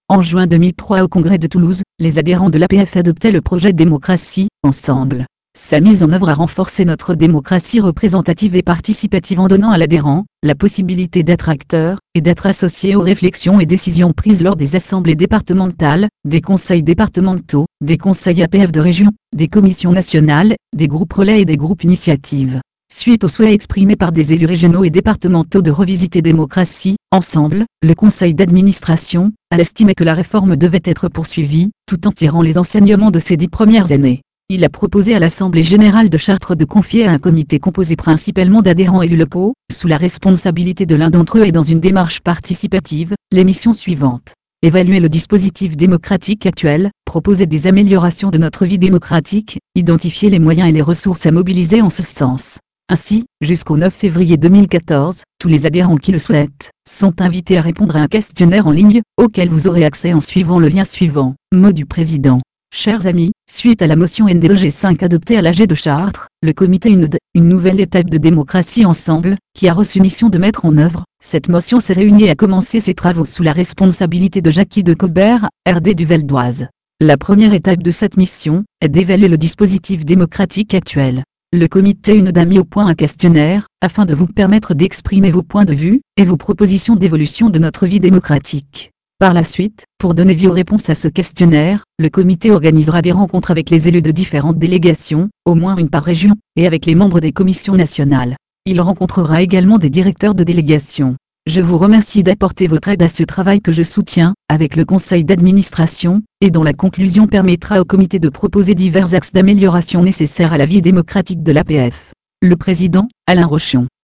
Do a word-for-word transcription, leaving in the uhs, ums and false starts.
En juin deux mille trois au congrès de Toulouse, les adhérents de l'A P F adoptaient le projet Démocratie Ensemble. Sa mise en œuvre a renforcé notre démocratie représentative et participative en donnant à l'adhérent la possibilité d'être acteur et d'être associé aux réflexions et décisions prises lors des assemblées départementales, des conseils départementaux, des conseils A P F de région, des commissions nationales, des groupes relais et des groupes initiatives. Suite aux souhaits exprimés par des élus régionaux et départementaux de revisiter Démocratie Ensemble, le conseil d'administration a estimé que la réforme devait être poursuivie, tout en tirant les enseignements de ces dix premières années. Il a proposé à l'Assemblée générale de Chartres de confier à un comité composé principalement d'adhérents élus locaux, sous la responsabilité de l'un d'entre eux et dans une démarche participative, les missions suivantes. Évaluer le dispositif démocratique actuel, proposer des améliorations de notre vie démocratique, identifier les moyens et les ressources à mobiliser en ce sens. Ainsi, jusqu'au neuf février deux mille quatorze, tous les adhérents qui le souhaitent sont invités à répondre à un questionnaire en ligne, auquel vous aurez accès en suivant le lien suivant. Mot du président. Chers amis, suite à la motion N D E G cinq adoptée à l'A G de Chartres, le comité Une, une nouvelle étape de démocratie ensemble, qui a reçu mission de mettre en œuvre, cette motion s'est réunie et a commencé ses travaux sous la responsabilité de Jackie de Colbert, R D du Val d'Oise. La première étape de cette mission est d'évaluer le dispositif démocratique actuel. Le comité Une a mis au point un questionnaire, afin de vous permettre d'exprimer vos points de vue, et vos propositions d'évolution de notre vie démocratique. Par la suite, pour donner vie aux réponses à ce questionnaire, le comité organisera des rencontres avec les élus de différentes délégations, au moins une par région, et avec les membres des commissions nationales. Il rencontrera également des directeurs de délégation. Je vous remercie d'apporter votre aide à ce travail que je soutiens, avec le conseil d'administration, et dont la conclusion permettra au comité de proposer divers axes d'amélioration nécessaires à la vie démocratique de l'A P F. Le président, Alain Rochion.